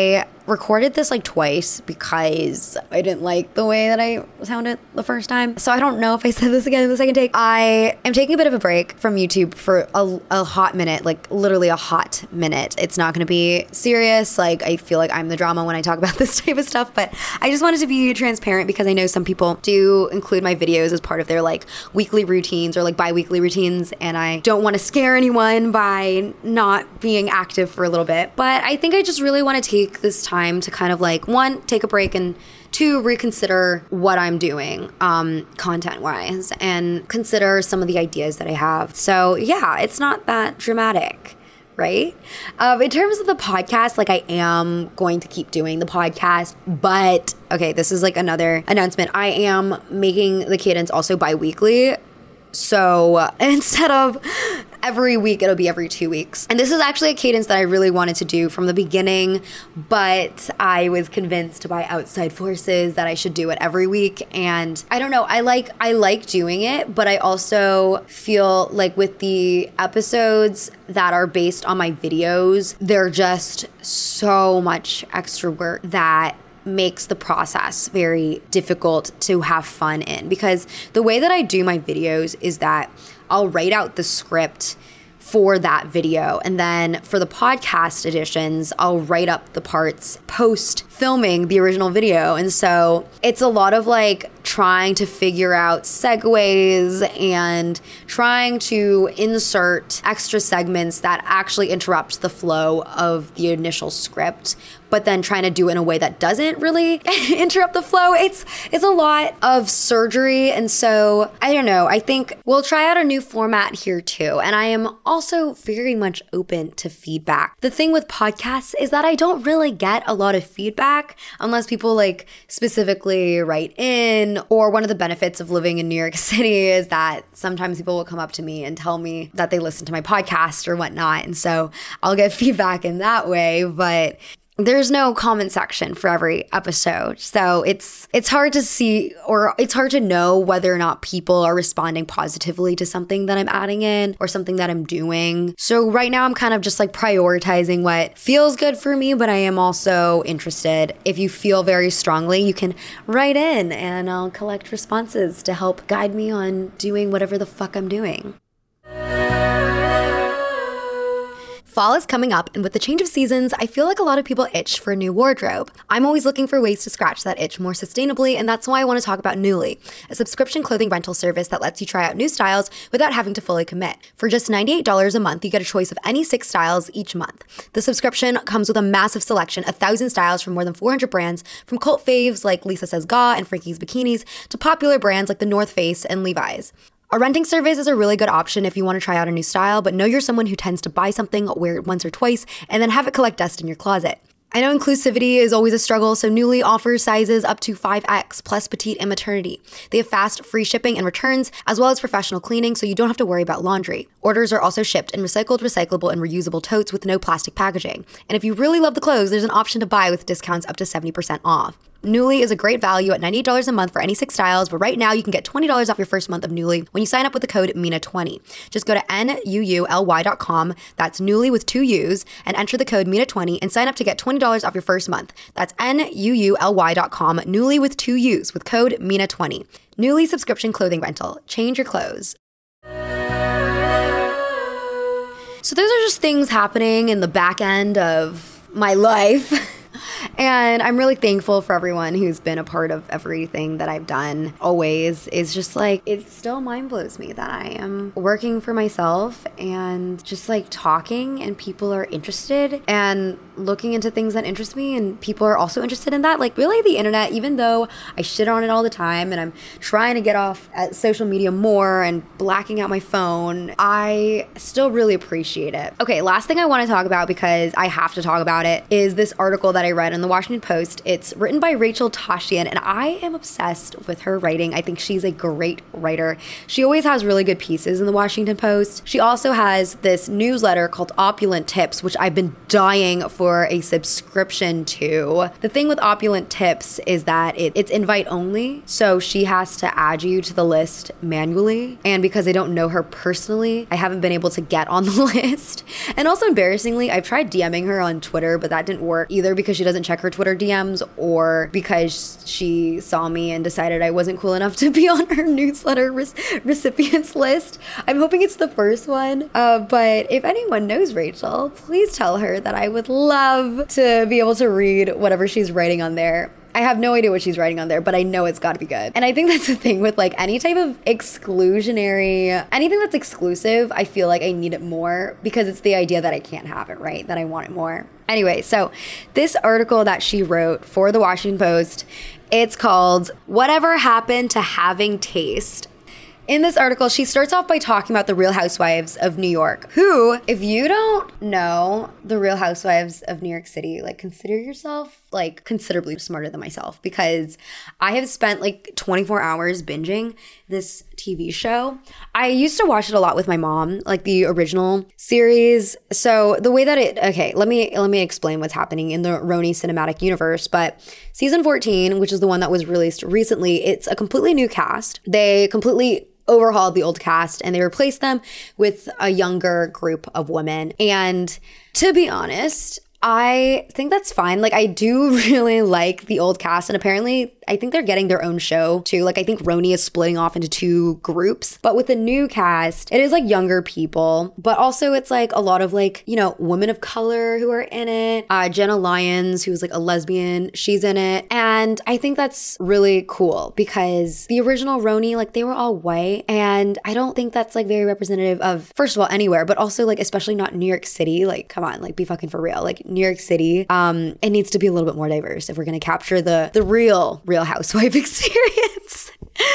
recorded this like twice because I didn't like the way that I sounded the first time. So I don't know if I said this again in the second take. I am taking a bit of a break from YouTube for a hot minute, like literally a hot minute. It's not going to be serious. Like, I feel like I'm the drama when I talk about this type of stuff, but I just wanted to be transparent because I know some people do include my videos as part of their like weekly routines or like bi-weekly routines, and I don't want to scare anyone by not being active for a little bit. But I think I just really want to take this time to kind of like, one, take a break, and two, reconsider what I'm doing content-wise and consider some of the ideas that I have. So yeah, it's not that dramatic, right? In terms of the podcast, like, I am going to keep doing the podcast, but okay, this is like another announcement. I am making the cadence also bi-weekly. So instead of every week, it'll be every 2 weeks. And this is actually a cadence that I really wanted to do from the beginning, but I was convinced by outside forces that I should do it every week. And I don't know, I like doing it, but I also feel like with the episodes that are based on my videos, they're just so much extra work that makes the process very difficult to have fun in, because the way that I do my videos is that I'll write out the script for that video, and then for the podcast editions, I'll write up the parts post filming the original video. And so it's a lot of like trying to figure out segues and trying to insert extra segments that actually interrupt the flow of the initial script, but then trying to do it in a way that doesn't really interrupt the flow. It's a lot of surgery. And so I don't know, I think we'll try out a new format here too. And I am also very much open to feedback. The thing with podcasts is that I don't really get a lot of feedback unless people like specifically write in. Or one of the benefits of living in New York City is that sometimes people will come up to me and tell me that they listen to my podcast or whatnot. And so I'll get feedback in that way, but there's no comment section for every episode. So it's hard to see, or it's hard to know whether or not people are responding positively to something that I'm adding in or something that I'm doing. So right now I'm kind of just like prioritizing what feels good for me, but I am also interested. If you feel very strongly, you can write in and I'll collect responses to help guide me on doing whatever the fuck I'm doing. Fall is coming up, and with the change of seasons, I feel like a lot of people itch for a new wardrobe. I'm always looking for ways to scratch that itch more sustainably, and that's why I want to talk about Nuuly, a subscription clothing rental service that lets you try out new styles without having to fully commit. For just $98 a month, you get a choice of any 6 styles each month. The subscription comes with a massive selection, 1,000 styles from more than 400 brands, from cult faves like Lisa Says Ga and Frankie's Bikinis to popular brands like The North Face and Levi's. A renting service is a really good option if you want to try out a new style, but know you're someone who tends to buy something, wear it once or twice, and then have it collect dust in your closet. I know inclusivity is always a struggle, so Nuuly offers sizes up to 5X plus petite and maternity. They have fast, free shipping and returns, as well as professional cleaning, so you don't have to worry about laundry. Orders are also shipped in recycled, recyclable, and reusable totes with no plastic packaging. And if you really love the clothes, there's an option to buy with discounts up to 70% off. Nuuly is a great value at $98 a month for any 6 styles, but right now you can get $20 off your first month of Nuuly when you sign up with the code MENA20. Just go to NUULY.com, that's Nuuly with 2 U's, and enter the code MENA20 and sign up to get $20 off your first month. That's NUULY.com, Nuuly with 2 U's, with code MENA20. Nuuly subscription clothing rental. Change your clothes. So those are just things happening in the back end of my life. And I'm really thankful for everyone who's been a part of everything that I've done. Always is just like, it still mind blows me that I am working for myself and just like talking, and people are interested and looking into things that interest me, and people are also interested in that. Like, really, the internet, even though I shit on it all the time and I'm trying to get off at social media more and blacking out my phone, I still really appreciate it. Okay, last thing I want to talk about, because I have to talk about it, is this article that I read in the Washington Post. It's written by Rachel Tashian, and I am obsessed with her writing. I think she's a great writer. She always has really good pieces in the Washington Post. She also has this newsletter called Opulent Tips, which I've been dying for a subscription to. The thing with Opulent Tips is that it's invite only, so she has to add you to the list manually. And because I don't know her personally, I haven't been able to get on the list. And also, embarrassingly, I've tried DMing her on Twitter, but that didn't work either because she doesn't check check her Twitter DMs, or because she saw me and decided I wasn't cool enough to be on her newsletter recipients list. I'm hoping it's the first one. But if anyone knows Rachel, please tell her that I would love to be able to read whatever she's writing on there. I have no idea what she's writing on there, but I know it's got to be good. And I think that's the thing with like any type of anything that's exclusive, I feel like I need it more because it's the idea that I can't have it, right? That I want it more. Anyway, so this article that she wrote for the Washington Post, it's called Whatever Happened to Having Taste. In this article, she starts off by talking about the Real Housewives of New York, who, if you don't know the Real Housewives of New York City, like consider yourself like considerably smarter than myself, because I have spent like 24 hours binging this TV show. I used to watch it a lot with my mom, like the original series. So the way that let me explain what's happening in the Roni cinematic universe. But season 14, which is the one that was released recently, it's a completely new cast. They completely overhauled the old cast and they replaced them with a younger group of women. And to be honest, I think that's fine. Like, I do really like the old cast, and apparently I think they're getting their own show too. Like, I think Roni is splitting off into 2 groups, but with the new cast, it is like younger people, but also it's like a lot of like, you know, women of color who are in it. Jenna Lyons, who's like a lesbian, she's in it. And I think that's really cool because the original Roni, like they were all white, and I don't think that's like very representative of, first of all, anywhere, but also like especially not New York City. Like, come on, like be fucking for real. Like New York City, it needs to be a little bit more diverse if we're going to capture the real housewife experience.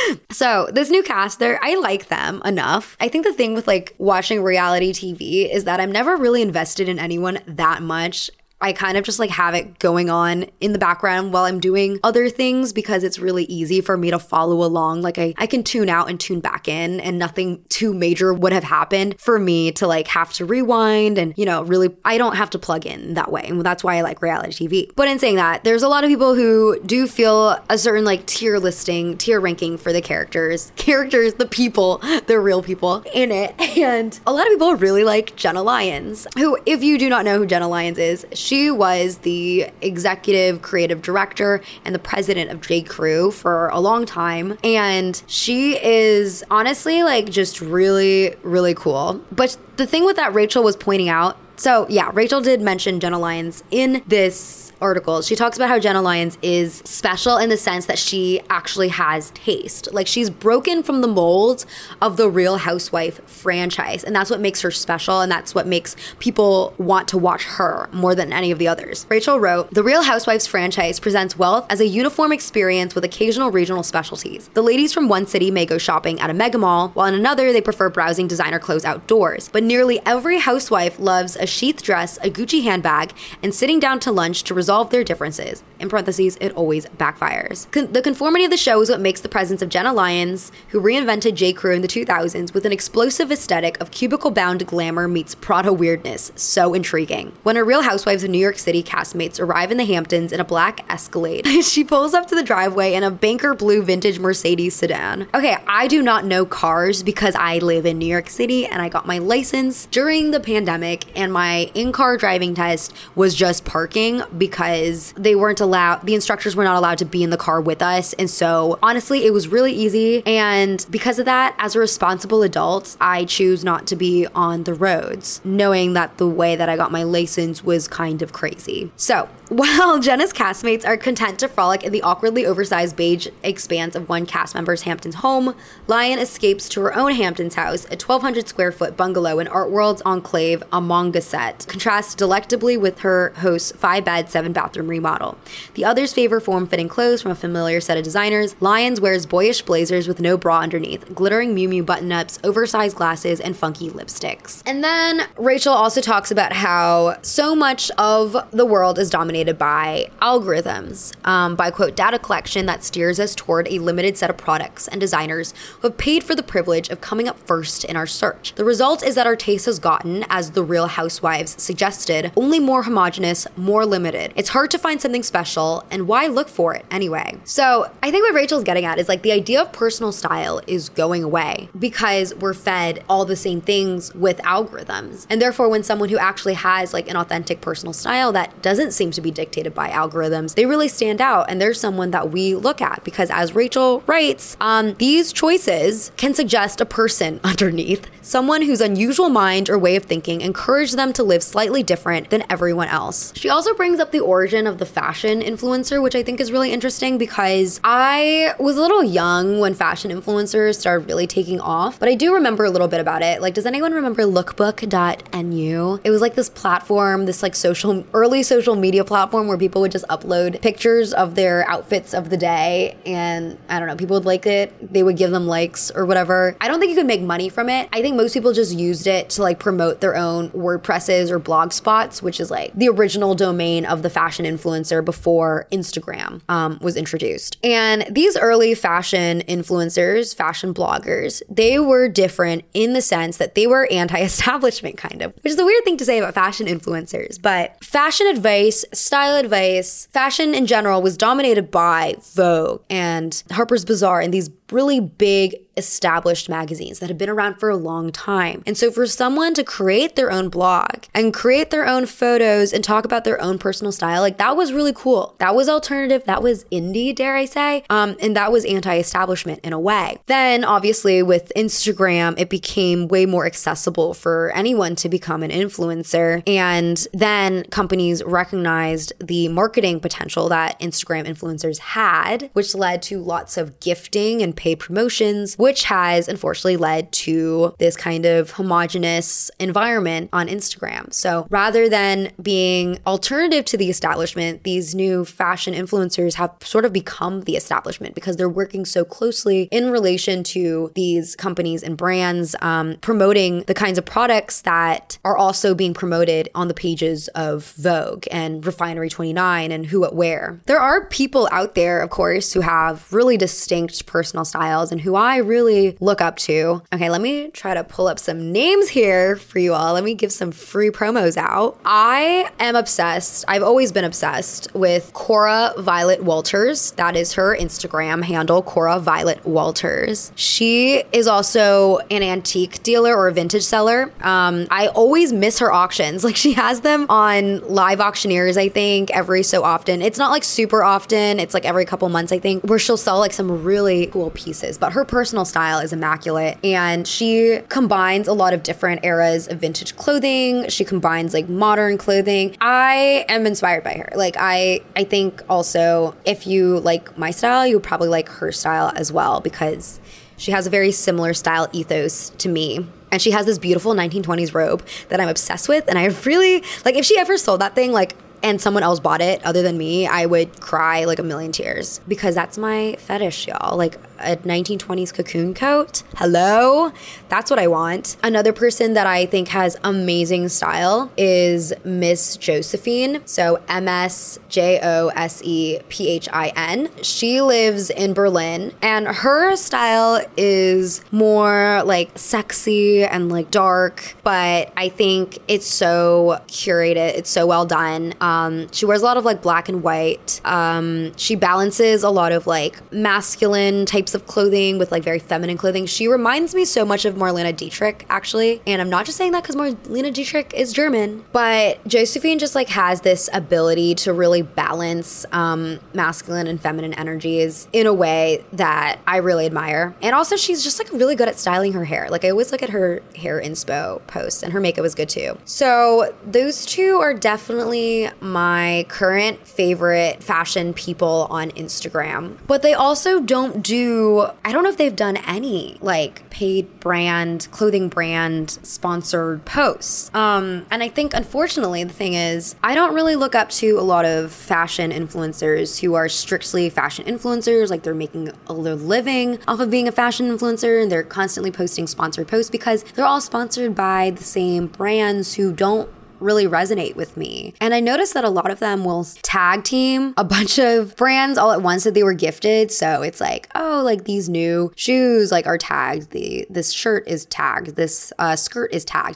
So this new cast, I like them enough. I think the thing with like watching reality TV is that I'm never really invested in anyone that much. I kind of just like have it going on in the background while I'm doing other things because it's really easy for me to follow along. Like I can tune out and tune back in, and nothing too major would have happened for me to like have to rewind, and, you know, really I don't have to plug in that way. And that's why I like reality TV. But in saying that, there's a lot of people who do feel a certain like tier ranking for the characters, the people, the real people in it. And a lot of people really like Jenna Lyons, who, if you do not know who Jenna Lyons is, she was the executive creative director and the president of J. Crew for a long time. And she is honestly like just really, really cool. But the thing with that Rachel was pointing out, so yeah, Rachel did mention Jenna Lyons in this article. She talks about how Jenna Lyons is special in the sense that she actually has taste. Like, she's broken from the mold of the Real Housewife franchise, and that's what makes her special, and that's what makes people want to watch her more than any of the others. Rachel wrote, "The Real Housewives franchise presents wealth as a uniform experience with occasional regional specialties. The ladies from one city may go shopping at a mega mall, while in another they prefer browsing designer clothes outdoors. But nearly every housewife loves a sheath dress, a Gucci handbag, and sitting down to lunch to resolve their differences. In parentheses, it always backfires. The conformity of the show is what makes the presence of Jenna Lyons, who reinvented J. Crew in the 2000s with an explosive aesthetic of cubicle-bound glamour meets Prada weirdness, so intriguing. When her Real Housewives of New York City castmates arrive in the Hamptons in a black Escalade, she pulls up to the driveway in a banker blue vintage Mercedes sedan." Okay, I do not know cars because I live in New York City and I got my license during the pandemic, and my in-car driving test was just parking because they weren't allowed, the instructors were not allowed to be in the car with us. And so honestly, it was really easy. And because of that, as a responsible adult, I choose not to be on the roads, knowing that the way that I got my license was kind of crazy. So while Jenna's castmates are content to frolic in the awkwardly oversized beige expanse of one cast member's Hamptons home, Lyon escapes to her own Hamptons house, a 1,200 square foot bungalow in Art World's enclave, Amongasset, contrasts delectably with her host's 5-bed, 7-bathroom remodel. The others favor form-fitting clothes from a familiar set of designers. Lyons wears boyish blazers with no bra underneath, glittering Miu Miu button-ups, oversized glasses, and funky lipsticks. And then Rachel also talks about how so much of the world is dominated by algorithms, by, quote, data collection that steers us toward a limited set of products and designers who have paid for the privilege of coming up first in our search. The result is that our taste has gotten, as the Real Housewives suggested, only more homogenous, more limited. It's hard to find something special, and why look for it anyway? So I think what Rachel's getting at is like the idea of personal style is going away because we're fed all the same things with algorithms. And therefore, when someone who actually has like an authentic personal style that doesn't seem to be dictated by algorithms, they really stand out. And there's someone that we look at because, as Rachel writes, these choices can suggest a person underneath, someone whose unusual mind or way of thinking encouraged them to live slightly different than everyone else. She also brings up the origin of the fashion influencer, which I think is really interesting because I was a little young when fashion influencers started really taking off, but I do remember a little bit about it. Like, does anyone remember lookbook.nu? It was like this platform, this like early social media platform where people would just upload pictures of their outfits of the day, and I don't know, people would like it. They would give them likes or whatever. I don't think you could make money from it. I think most people just used it to like promote their own WordPresses or blog spots, which is like the original domain of the fashion influencer before Instagram was introduced. And these early fashion influencers, fashion bloggers, they were different in the sense that they were anti-establishment kind of, which is a weird thing to say about fashion influencers, but fashion advice, style advice, fashion in general was dominated by Vogue and Harper's Bazaar and these really big established magazines that have been around for a long time. And so for someone to create their own blog and create their own photos and talk about their own personal style, like that was really cool. That was alternative. That was indie, dare I say. And that was anti-establishment in a way. Then obviously with Instagram, it became way more accessible for anyone to become an influencer. And then companies recognized the marketing potential that Instagram influencers had, which led to lots of gifting and paid promotions, which has unfortunately led to this kind of homogenous environment on Instagram. So rather than being alternative to the establishment, these new fashion influencers have sort of become the establishment because they're working so closely in relation to these companies and brands, promoting the kinds of products that are also being promoted on the pages of Vogue and Refinery 29 and Who What Wear. There are people out there, of course, who have really distinct personal styles and who I really look up to. Okay, let me try to pull up some names here for you all. Let me give some free promos out. I am obsessed. I've always been obsessed with Cora Violet Walters. That is her Instagram handle, Cora Violet Walters. She is also an antique dealer or a vintage seller. I always miss her auctions. Like she has them on Live Auctioneers, I think, every so often. It's not like super often. It's like every couple months, I think, where she'll sell like some really cool pieces. But her personal style is immaculate. And she combines a lot of different eras of vintage clothing. She combines like modern clothing. I am inspired by her. Like I think also if you like my style, you would probably like her style as well because she has a very similar style ethos to me. And she has this beautiful 1920s robe that I'm obsessed with. And I really, like, if she ever sold that thing, like, and someone else bought it other than me, I would cry like a million tears because that's my fetish, y'all. Like a 1920s cocoon coat. Hello? That's what I want. Another person that I think has amazing style is Miss Josephine. So MSJOSEPHIN. She lives in Berlin and her style is more like sexy and like dark, but I think it's so curated. It's so well done. She wears a lot of like black and white. She balances a lot of like masculine types of clothing with like very feminine clothing. She reminds me so much of Marlene Dietrich, actually. And I'm not just saying that because Marlene Dietrich is German, but Josephine just like has this ability to really balance masculine and feminine energies in a way that I really admire. And also she's just like really good at styling her hair. Like I always look at her hair inspo posts and her makeup is good too. So those two are definitely my current favorite fashion people on Instagram. But they also don't do, I don't know if they've done any like paid brand, clothing brand sponsored posts. And I think unfortunately the thing is I don't really look up to a lot of fashion influencers who are strictly fashion influencers, like they're making a living off of being a fashion influencer and they're constantly posting sponsored posts because they're all sponsored by the same brands who don't really resonate with me. And I noticed that a lot of them will tag team a bunch of brands all at once that they were gifted. So it's like, oh, like these new shoes like are tagged. This shirt is tagged. This skirt is tagged. Like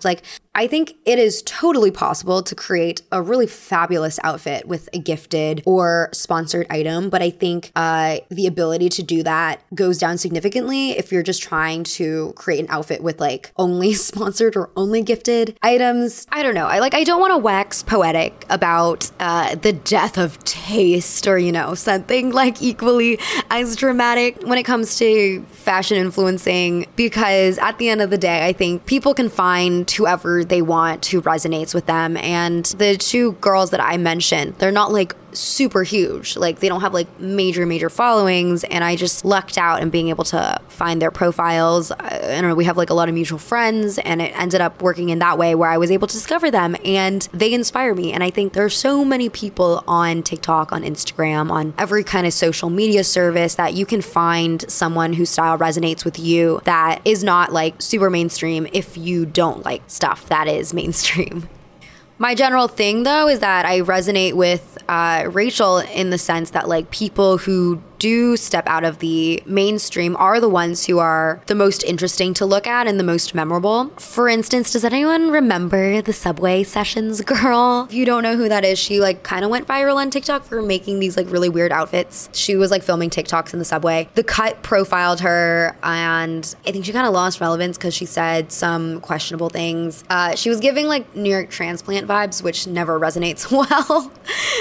I think it is totally possible to create a really fabulous outfit with a gifted or sponsored item, but I think the ability to do that goes down significantly if you're just trying to create an outfit with like only sponsored or only gifted items. I don't know. I don't want to wax poetic about the death of taste or, something like equally as dramatic when it comes to fashion influencing, because at the end of the day, I think people can find whoever they want who resonates with them. And the two girls that I mentioned, they're not like super huge. Like they don't have like major followings, and I just lucked out in being able to find their profiles. And we have like a lot of mutual friends, and it ended up working in that way where I was able to discover them and they inspire me. And I think there's so many people on TikTok, on Instagram, on every kind of social media service that you can find someone whose style resonates with you that is not like super mainstream if you don't like stuff that is mainstream. My general thing, though, is that I resonate with Rachel in the sense that like people who do step out of the mainstream are the ones who are the most interesting to look at and the most memorable. For instance, does anyone remember the Subway Sessions girl? If you don't know who that is, she like kind of went viral on TikTok for making these like really weird outfits. She was like filming TikToks in the subway. The Cut profiled her, and I think she kind of lost relevance because she said some questionable things. She was giving like New York transplant vibes, which never resonates well.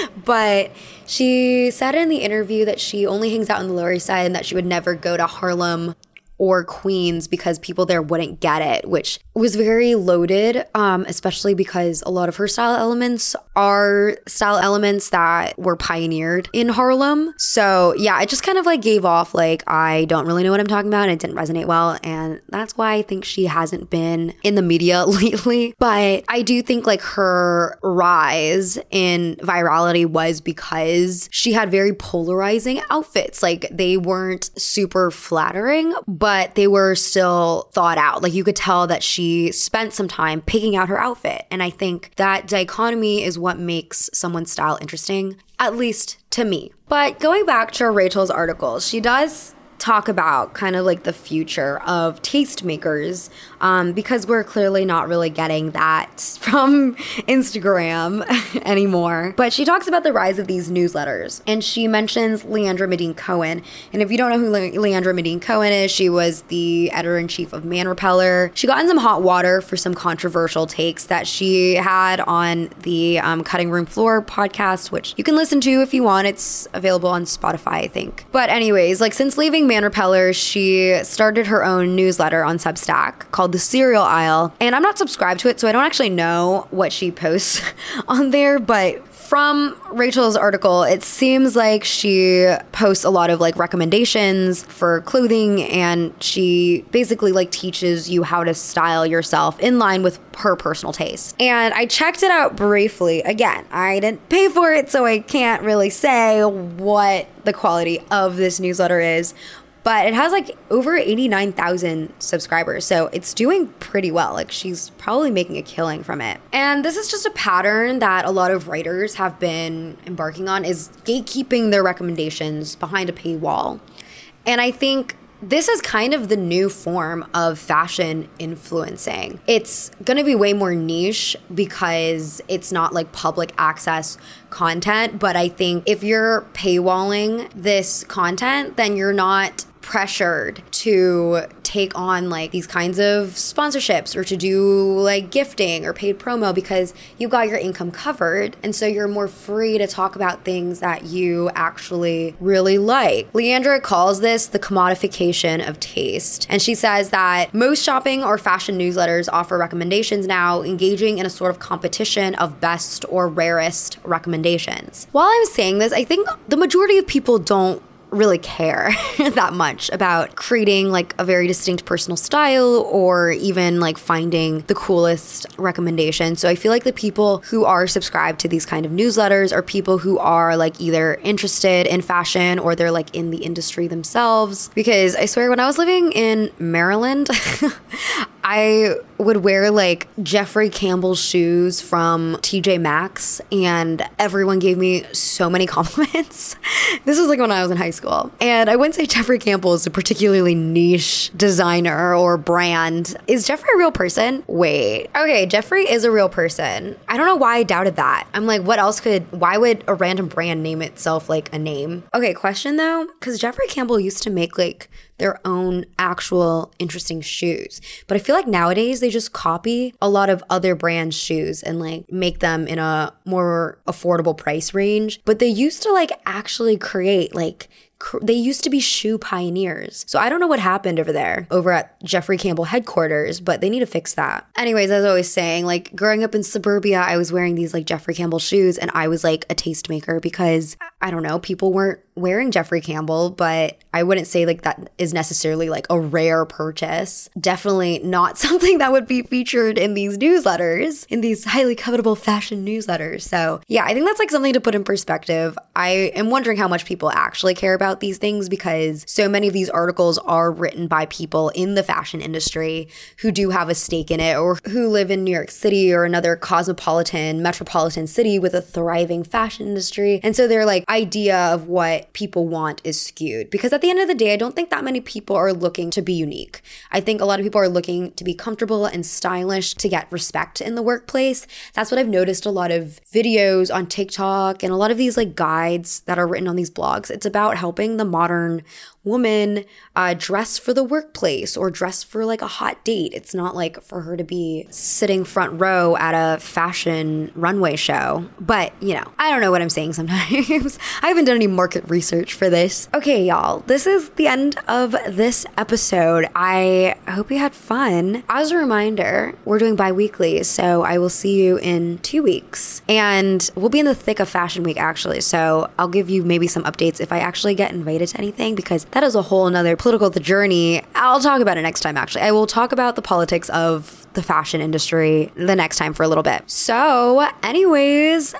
But she said in the interview that she only hangs out on the Lower East Side and that she would never go to Harlem or Queens because people there wouldn't get it, which was very loaded, especially because a lot of her style elements are style elements that were pioneered in Harlem. So yeah, it just kind of like gave off like, I don't really know what I'm talking about, and it didn't resonate well. And that's why I think she hasn't been in the media lately. But I do think like her rise in virality was because she had very polarizing outfits. Like they weren't super flattering, but they were still thought out. Like you could tell that she spent some time picking out her outfit. And I think that dichotomy is what makes someone's style interesting, at least to me. But going back to Rachel's article, she does talk about kind of like the future of tastemakers, because we're clearly not really getting that from Instagram anymore. But she talks about the rise of these newsletters, and she mentions Leandra Medine Cohen. And if you don't know who Leandra Medine Cohen is, she was the editor-in-chief of Man Repeller. She got in some hot water for some controversial takes that she had on the Cutting Room Floor podcast, which you can listen to if you want. It's available on Spotify, I think. But anyways, like since leaving Man Repeller, she started her own newsletter on Substack called The Cereal Aisle. And I'm not subscribed to it, so I don't actually know what she posts on there, but from Rachel's article, it seems like she posts a lot of like recommendations for clothing, and she basically like teaches you how to style yourself in line with her personal taste. And I checked it out briefly. Again, I didn't pay for it, so I can't really say what the quality of this newsletter is. But it has like over 89,000 subscribers, so it's doing pretty well. Like she's probably making a killing from it. And this is just a pattern that a lot of writers have been embarking on, is gatekeeping their recommendations behind a paywall. And I think this is kind of the new form of fashion influencing. It's going to be way more niche because it's not like public access content. But I think if you're paywalling this content, then you're not pressured to take on like these kinds of sponsorships or to do like gifting or paid promo, because you got your income covered, and so you're more free to talk about things that you actually really like. Leandra calls this the commodification of taste, and she says that most shopping or fashion newsletters offer recommendations now, engaging in a sort of competition of best or rarest recommendations. While I'm saying this, I think the majority of people don't really care that much about creating like a very distinct personal style or even like finding the coolest recommendation. So I feel like the people who are subscribed to these kind of newsletters are people who are like either interested in fashion or they're like in the industry themselves. Because I swear, when I was living in Maryland, I would wear like Jeffrey Campbell's shoes from TJ Maxx, and everyone gave me so many compliments. This was like when I was in high school. And I wouldn't say Jeffrey Campbell is a particularly niche designer or brand. Is Jeffrey a real person? Wait. Okay, Jeffrey is a real person. I don't know why I doubted that. I'm like, why would a random brand name itself like a name? Okay, question though, because Jeffrey Campbell used to make like their own actual interesting shoes. But I feel like nowadays they just copy a lot of other brands' shoes and like make them in a more affordable price range. But they used to like actually create like they used to be shoe pioneers. So I don't know what happened over at Jeffrey Campbell headquarters, but they need to fix that. Anyways, as I was saying, like growing up in suburbia, I was wearing these like Jeffrey Campbell shoes, and I was like a tastemaker because I don't know, people weren't wearing Jeffrey Campbell, but I wouldn't say like that is necessarily like a rare purchase. Definitely not something that would be featured in these newsletters, in these highly covetable fashion newsletters. So yeah, I think that's like something to put in perspective. I am wondering how much people actually care about these things, because so many of these articles are written by people in the fashion industry who do have a stake in it, or who live in New York City or another cosmopolitan, metropolitan city with a thriving fashion industry. And so their like idea of what people want is skewed, because at the end of the day, I don't think that many people are looking to be unique. I think a lot of people are looking to be comfortable and stylish to get respect in the workplace. That's what I've noticed. A lot of videos on TikTok and a lot of these like guides that are written on these blogs, it's about helping the modern woman dress for the workplace or dress for like a hot date. It's not like for her to be sitting front row at a fashion runway show. But, you know, I don't know what I'm saying sometimes. I haven't done any market research for this. Okay, y'all, this is the end of this episode. I hope you had fun. As a reminder, we're doing bi-weekly, so I will see you in 2 weeks. And we'll be in the thick of Fashion Week, actually. So I'll give you maybe some updates if I actually get invited to anything, because that is a whole nother political journey. I'll talk about it next time, actually. I will talk about the politics of the fashion industry the next time for a little bit. So anyways,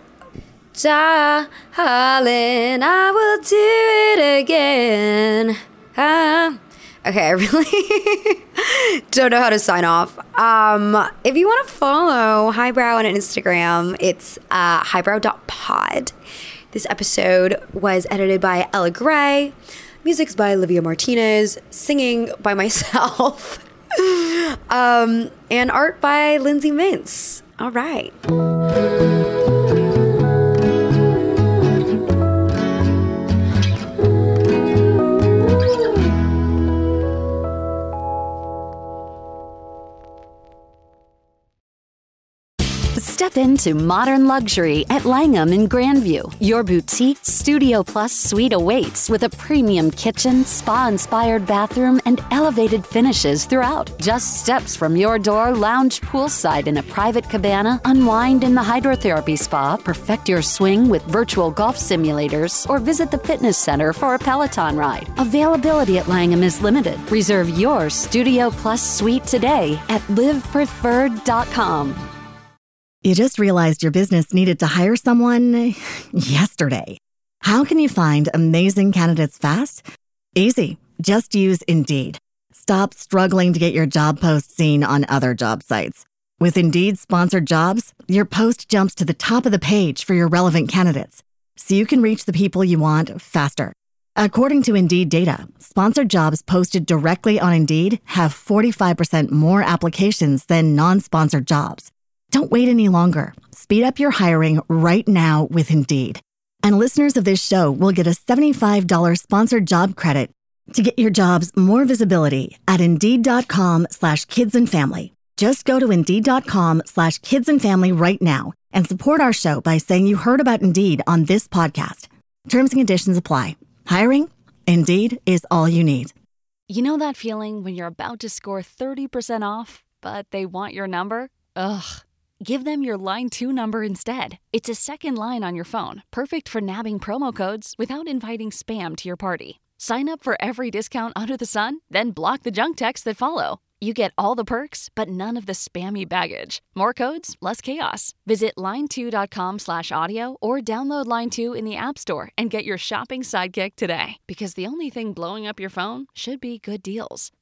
darling, I will do it again. Okay, I really don't know how to sign off. If you want to follow Highbrow on Instagram, it's highbrow.pod. This episode was edited by Ella Gray. Music's by Olivia Martinez. Singing by myself. And art by Lindsay Mintz. All right. Step into modern luxury at Langham in Grandview. Your boutique Studio Plus suite awaits with a premium kitchen, spa-inspired bathroom, and elevated finishes throughout. Just steps from your door, lounge poolside in a private cabana, unwind in the hydrotherapy spa, perfect your swing with virtual golf simulators, or visit the fitness center for a Peloton ride. Availability at Langham is limited. Reserve your Studio Plus suite today at livepreferred.com. You just realized your business needed to hire someone yesterday. How can you find amazing candidates fast? Easy. Just use Indeed. Stop struggling to get your job post seen on other job sites. With Indeed sponsored jobs, your post jumps to the top of the page for your relevant candidates, so you can reach the people you want faster. According to Indeed data, sponsored jobs posted directly on Indeed have 45% more applications than non-sponsored jobs. Don't wait any longer. Speed up your hiring right now with Indeed. And listeners of this show will get a $75 sponsored job credit to get your jobs more visibility at Indeed.com/kidsandfamily. Just go to Indeed.com/kidsandfamily right now and support our show by saying you heard about Indeed on this podcast. Terms and conditions apply. Hiring? Indeed is all you need. You know that feeling when you're about to score 30% off, but they want your number? Ugh. Give them your Line 2 number instead. It's a second line on your phone, perfect for nabbing promo codes without inviting spam to your party. Sign up for every discount under the sun, then block the junk texts that follow. You get all the perks, but none of the spammy baggage. More codes, less chaos. Visit line2.com/audio or download Line 2 in the App Store and get your shopping sidekick today. Because the only thing blowing up your phone should be good deals.